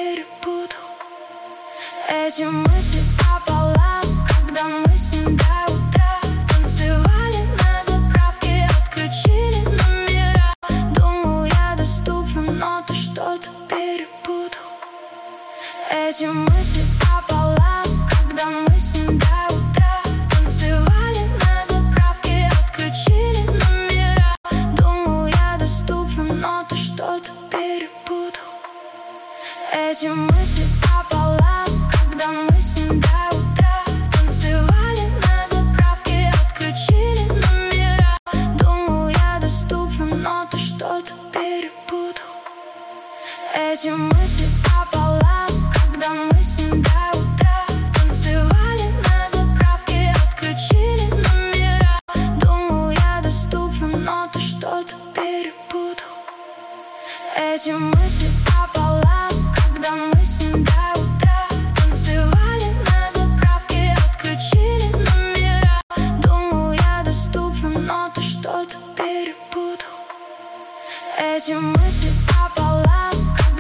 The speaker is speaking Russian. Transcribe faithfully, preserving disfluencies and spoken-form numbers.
перепутал. Эти мысли пополам, когда мы с ним до утра танцевали на заправке, отключили номера. Думал, я доступна, но ты что-то перепутал. Эти мысли пополам, когда мы с ним до утра танцевали на заправке, отключили номера. Думал, я доступна, но ты что-то перепутал. Эти мысли пополам, когда мы с ним до утра танцевали на заправке, отключили номера. Думал, я доступна, но ты что-то перепутал. Эти мысли пополам, когда мы с ним до утра танцевали на заправке, отключили номера. Думал, я доступна, но ты что-то перепутал. Эти мысли пополам, когда мы с ним до утра танцевали на заправке, отключили номера. Думал, я доступна, но ты что-то перепутал. Эти мысли